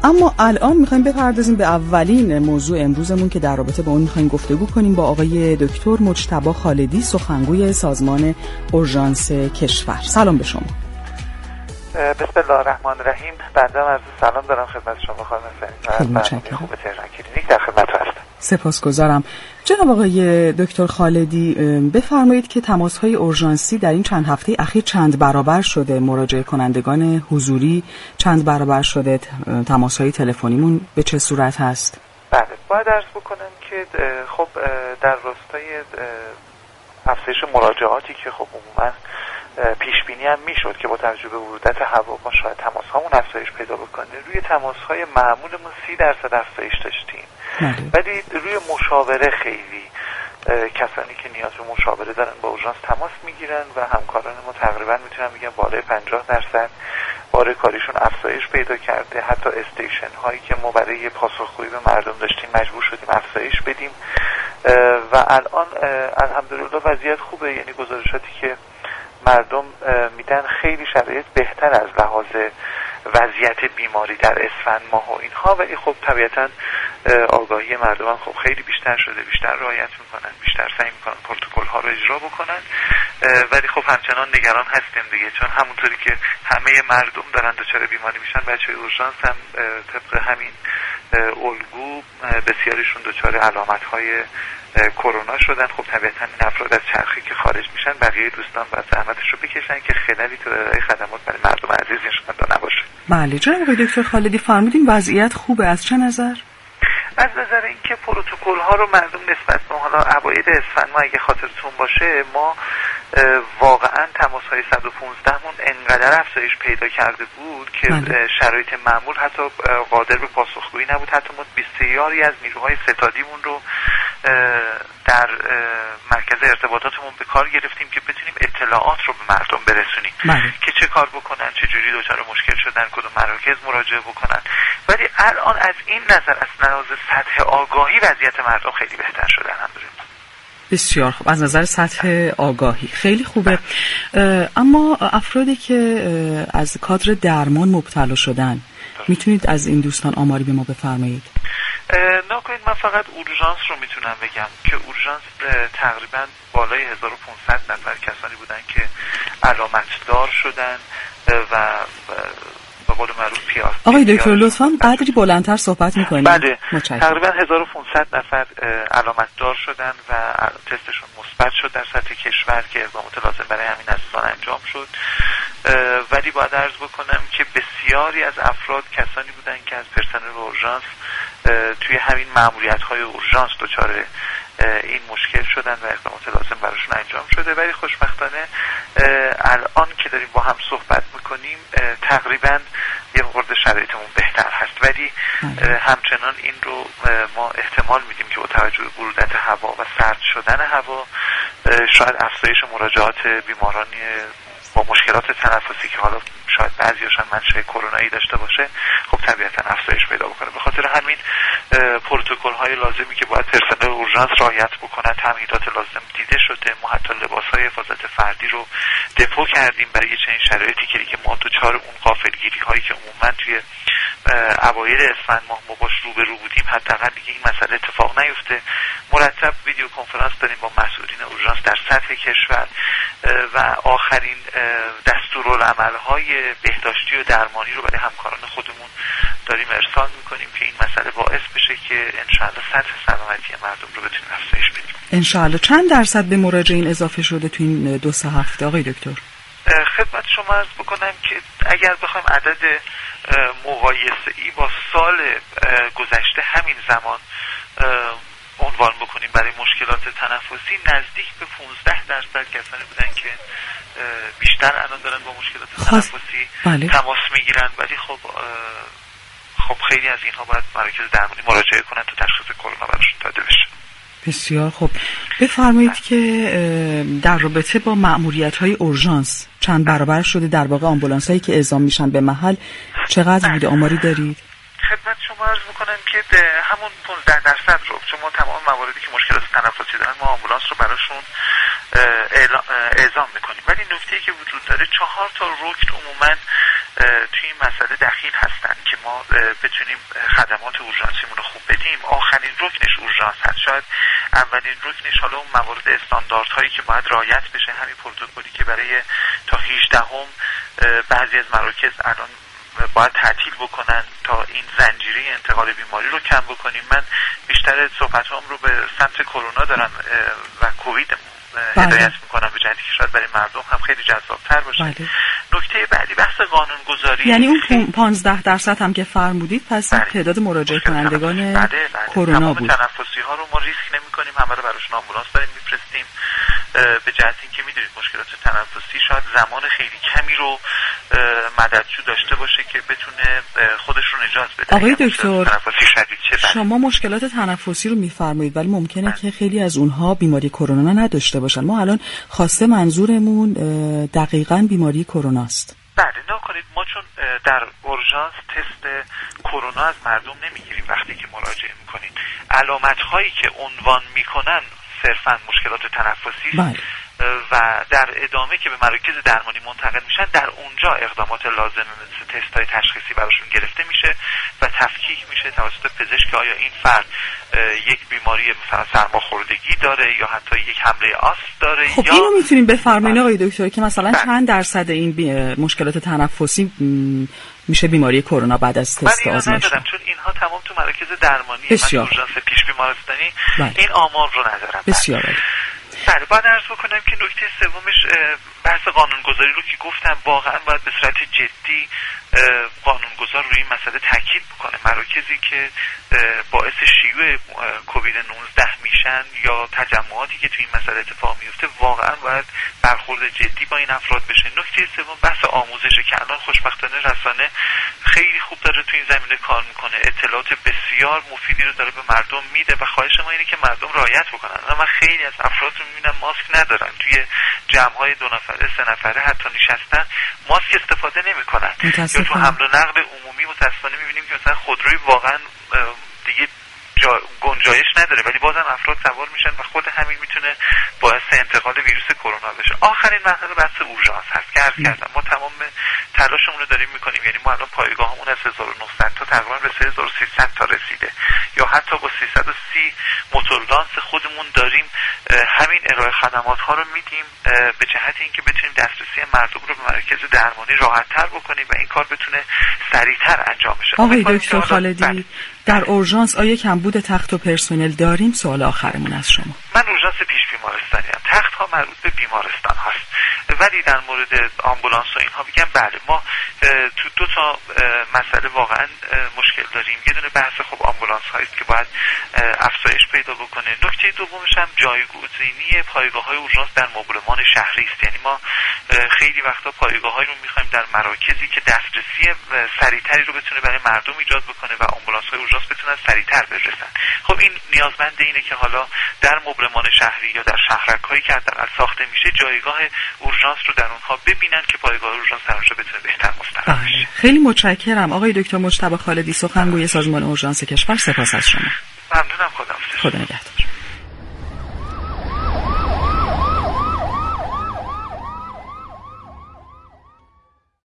اما الان میخوایم بپردازیم به اولین موضوع امروزمون که در رابطه با اون میخوایم گفتگو کنیم با آقای دکتر مجتبی خالدی، سخنگوی سازمان اورژانس کشور. سلام به شما. بسم الله الرحمن الرحیم. بنده عرض سلام دارم خدمت شما خانم سعید و خیلی خوب تهران کلینیک در خدمتتون هستم. سپاسگزارم. جناب آقای دکتر خالدی، بفرمایید که تماس‌های اورژانسی در این چند هفته اخیر چند برابر شده، مراجعه کنندگان حضوری چند برابر شده، تماس‌های تلفنیمون به چه صورت هست؟ بله، باید عرض بکنم که خب در راستای افزایش مراجعاتی که خب عموما پیش بینی هم میشد که با توجه به ورودت هوا ما شاید تماس‌هامون افزایش پیدا بکنه، روی تماس‌های معمولمون 30% افزایش داشتیم. ولی روی مشاوره خیلی کسانی که نیاز به مشاوره دارن با اورژانس تماس میگیرن و همکاران ما تقریبا میتونم بگم بالای 50% بار کاریشون افزایش پیدا کرده. حتی استیشن هایی که ما برای پاسخگویی به مردم داشتیم مجبور شدیم افزایش بدیم و الان الحمدلله وضعیت خوبه. یعنی گزارشاتی که مردم میدن خیلی شرایط بهتر از لحاظ وضعیت بیماری در اسفند ماه و اینها، ولی خب طبیعتا آگاهی مردم هم خب خیلی بیشتر شده، بیشتر رعایت میکنن، بیشتر سعی میکنن پروتکل ها رو اجرا بکنن، ولی خب همچنان نگران هستیم دیگه، چون همونطوری که همه مردم دارن دچار بیماری میشن، بچهای اورژانس هم طبق همین الگو بسیاریشون دچار علامت های کرونا شدن. خب طبیعتا این افراد از چرخی که خارج میشن بقیه دوستان باید زحمتش رو بکشن که خللی تو ارائه خدمات برای مردم عزیز نشون نباشه. بله جناب آقای دکتر خالدی، فرمودین وضعیت خوبه. از چه نظر؟ از نظر اینکه پروتکل ها رو مردم نسبت به حالا اوایل اسفند ما اگه خاطرتون باشه ما واقعا تماس های 115 مون انقدر افزایش پیدا کرده بود که شرایط معمول حتی قادر به پاسخگویی نبود. حتی ما 23 از نیروهای ستادیمون رو در مرکز ارتباطاتمون به کار گرفتیم که بتونیم اطلاعات رو به مردم برسونیم که چه کار بکنن، چه جوری دچار مشکل شدن، کدوم مراکز مراجعه بکنن. ولی الان از این نظر از لحاظ سطح آگاهی وضعیت مردم خیلی بهتر شده الحمدلله. بسیار خوب. از نظر سطح آگاهی خیلی خوبه. اما افرادی که از کادر درمان مبتلا شدن، میتونید از این دوستان آماری به ما بفرمایید؟ نکنید من فقط اورژانس رو میتونم بگم که اورژانس تقریبا بالای 1500 نفر کسانی بودن که علامت دار شدن و به قول معروف پیار. آقای دکتر لطفاً قدری بلندتر صحبت میکنید. بله، تقریبا 1500 نفر علامت دار شدن و تستشون مثبت شد در سطح کشور که اقدامات لازم برای همین عزیزان انجام شد. ولی باید عرض بکنم که بسیاری از افراد کسانی بودن که از پرسنل اورژانس توی همین مأموریت‌های اورژانس دچار این مشکل شدن و اقدامات لازم براشون انجام شده. ولی خوشبختانه الان که داریم با هم صحبت میکنیم تقریبا یه خورده شرایطمون بهتر هست، ولی همچنان این رو ما احتمال میدیم که با توجه به برودت هوا و سرد شدن هوا شاید افزایش مراجعات بیمارانی با مشکلات تنفسی که حالا شاید بعضیاشون منشأ کرونایی داشته باشه خب طبیعتا افزایش پیدا بکنه. به خاطر همین پروتکل های لازمی که باید پرسنل اورژانس رعایت بکنن، تمهیدات لازم دیده شده. ما حتی لباس های حفاظت فردی رو دپو کردیم برای چنین شرایطی که ما دوچار اون غافلگیری هایی که عموما توی اوایل اسفند ماه ما باش روبرو بودیم حداقل دیگه این مسئله اتفاق نیفته. مرتب ویدیو کنفرانس داریم با مسئولین اورژانس در سطح کشور و آخرین دستورالعمل‌های بهداشتی و درمانی رو برای همکاران خودمون داریم ارسال میکنیم که این مسئله باعث بشه که انشاءالله سطح سلامتی مردم رو بتونیم افزایش بدیم. انشاءالله. چند درصد به مراجعین اضافه شده تو این 2-3 هفته آقای دکتر؟ خدمت شما عرض بکنم که اگر بخوایم عدد مقایسه‌ای با سال گذشته همین زمان عنوان بکنیم برای مشکلات تنفسی، نزدیک به 15% کسانی بودن که بیشتر الان دارن با مشکلات تنفسی تماس میگیرن. ولی خب خیلی از اینها باید مراکز درمانی مراجعه کنن تا تشخیص کرونا براشون داده بشه. بسیار خوب. بفرمایید که در رابطه با مأموریت‌های اورژانس چند برابر شده، در واقع آمبولانس‌هایی که اعزام میشن به محل چقدر بوده؟ آماری دارید؟ خدمت شما عرض میکنم که همون 15% رو شما تمام مواردی که مشکلات تنفسی دارن ما آمبولانس رو براشون اعزام میکنیم. ولی نکته‌ای که وجود داره 4 تا رکن عموما توی این مسئله دخیل هستن که ما بتونیم خدمات اورژانسیمون رو خوب بدیم. آخرین رکنش اورژانس هست. شاید اولین رکنش حالا اون موارد استانداردهایی که باید رعایت بشه، همین پروتکلی که برای تا 18 بعضی از مراکز الان باید تعطیل بکنن تا این زنجیره انتقال بیماری رو کم بکنیم. من بیشتر صحبتام رو به سمت کرونا دارم و کووید هدایت میکنم به جهتی که شاید برای مردم هم خیلی جذاب‌تر باشه. نکته بعدی بحث قانونگذاری، یعنی اون 15% هم که فرمودید پس تعداد مراجعه کنندگان کرونا بود. تمام تنفسی ها رو ما ریسک نمی‌کنیم، همه رو براشون آمبولانس داریم میفرستیم، به جهت اینکه میدونید مشکلات تنفسی شاید زمان خیلی کمی رو مددشو داشته باشه که بتونه خودش رو نجات بده. آقای دکتر شما مشکلات تنفسی رو میفرمایید ولی ممکنه که خیلی از اونها بیماری کرونا نداشته باشن. ما الان خواسته منظورمون دقیقاً بیماری کرونا است. بله، نکنید ما چون در اورژانس تست کرونا از مردم نمیگیریم، وقتی که مراجعه میکنیم علامت هایی که عنوان میکنن صرفاً مشکلات تنفسی و در ادامه که به مراکز درمانی منتقل میشن در اونجا اقدامات لازم مثل تست‌های تشخیصی براشون گرفته میشه و تفکیک میشه توسط پزشک که آیا این فرد یک بیماری مثلا سرماخوردگی داره یا حتی یک حمله آسم داره. خب اینو میتونیم بفرمایید آقای دکتر که مثلا چند درصد این مشکلات تنفسی میشه بیماری کرونا بعد از تست آزمایش؟ چون اینها تمام تو مراکز درمانیه. من اورژانس پیش بیمارستانی این آمار رو ندارم. بسیار بله. باید عرض بکنم که نکته سومش بحث قانونگذاری رو که گفتم، واقعا باید به صورت جدی قانونگذار روی این مسئله تاکید بکنه. مراکزی که باعث شیوع کووید 19 میشن یا تجمعاتی که توی این مسئله اتفاق میفته واقعا باید برخورد جدی با این افراد بشه. نکته سوم بحث آموزشه که الان خوشبختانه رسانه خیلی خوب داره توی این زمینه کار میکنه، اطلاعات بسیار مفیدی رو داره به مردم میده و خواهش ما اینه که مردم رعایت بکنن. من خیلی از افراد رو میبینم ماسک ندارن، توی جمع‌های 2 نفره 3 نفره حتی نشستن ماسک استفاده نمیکنن. یا تو حمل و نقل عمومی متاسفانه میبینیم که مثلا خودروی واقعا دیگه گنجایش نداره ولی بازم افراد سوار میشن و خود همین میتونه باعث انتقال ویروس کرونا بشه. آخرین مسئله بحث اورژانس هست که عرض کردم ما تمام تلاشمون رو داریم میکنیم. یعنی ما الان پایگاهمون از 1900 تا تقریبا به 3300 تا رسیده یا حتی با 330 موتورلانس خودمون داریم همین ارائه خدمات ها رو میدیم به جهت اینکه بتونیم دسترسی مردم رو به مراکز درمانی راحت تر بکنیم و این کار بتونه سریعتر انجام بشه. آقای دکتر خالدی در اورژانس آیا کمبود تخت و پرسنل داریم؟ سوال آخرمون از شما. من اورژانس پیش بیمارستانی ام. تخت ها مربوط به بیمارستان هاست ولی در مورد آمبولانس و اینها میگم بله ما تو 2 تا مسئله واقعا مشکل داریم. یه دونه بحث خب آمبولانس هاییست که باید افزایش پیدا بکنه. نکته دومش هم جایگزینی پایگاه‌های اورژانس در مبلمان شهری است. یعنی ما خیلی وقتا پایگاه‌هایی رو می‌خوایم در مراکزی که دسترسی سریعتری رو بتونه برای مردم ایجاد بکنه و آمبولانس‌های اورژانس بتونن سریعتر برسن. خب این نیازمند اینه که حالا در مبلمان شهری یا در شهرک‌هایی که حداقل ساخته میشه جایگاه اورژانس رو در اونها ببینن که پایگاه اورژانس در اونجا بتونه بهتر مستقر بشه. خیلی متشکرم آقای دکتر مجتبی خالدی، سخنگوی سازمان اورژانس کشور. سپاس از شما. ممنونم. خدا نگهدار.